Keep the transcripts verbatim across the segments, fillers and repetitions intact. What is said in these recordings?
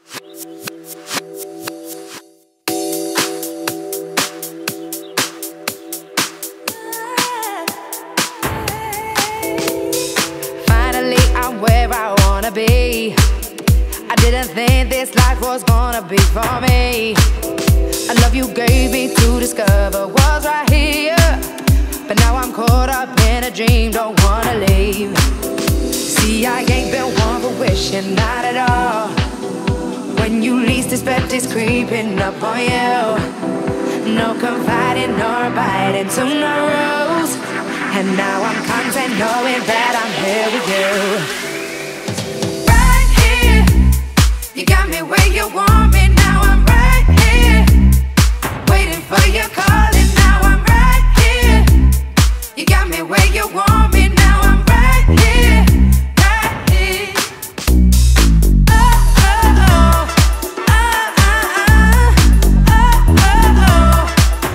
Finally, I'm where I wanna be. I didn't think this life was gonna be for me. I love you gave me to discover was right here, but now I'm caught up in a dream, don't wanna leave. See, I ain't been one for wishing, not at all. When you least expect it's creeping up on you. No confiding nor biting to no rules. And now I'm content knowing that I'm here with you. Right here, you got me where you want me. Now I'm right here, waiting for your calling. Now I'm right here, you got me where you want me. Now I'm right here, right here. Oh, oh, oh, oh, oh, oh, oh, oh, oh.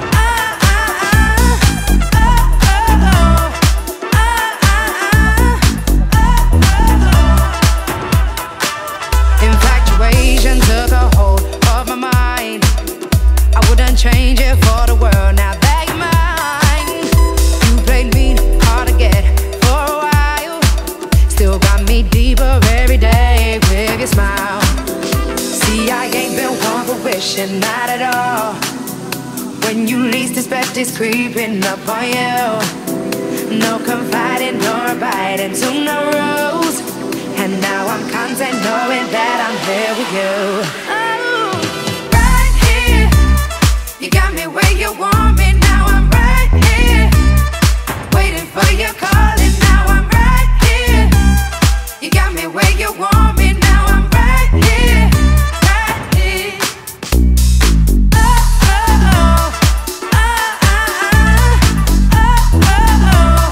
Infatuation took a hold of my mind. I wouldn't change it for the world now that you're mine. You played me hard to get for a while. Still got me deeper every day with your smile. See, I ain't been one for wishing, not at all. When you least expect it's creeping up on you. No confiding nor biting to no rules. And now I'm content knowing that I'm here with you. Oh, right here, you got me where you want me. Now I'm right here, waiting for your calling. Now I'm right here, you got me where you want me. Now I'm right here, right here. Oh, oh, oh, oh, oh, oh, oh, oh, oh.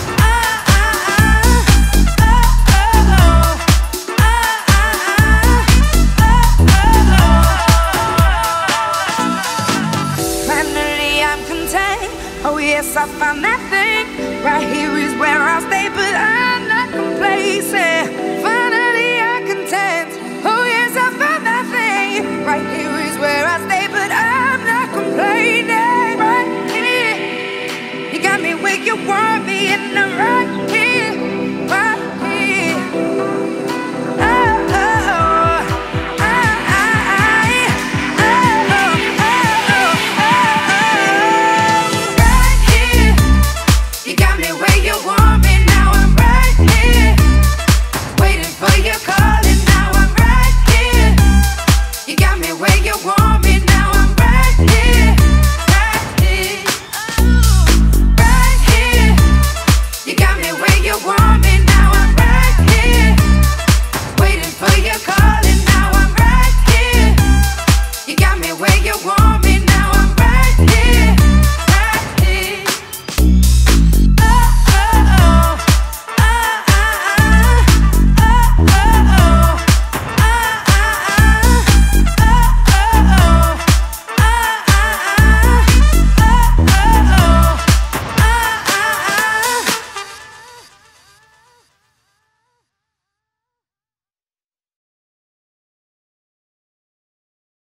Oh yes, I found that thing. Right here is where I'll stay, but I'm not complacent. Finally I'm content. Oh yes, I found that thing. Right here is where I stay, but I'm not complaining. Right here, you got me where you want me, and I'm right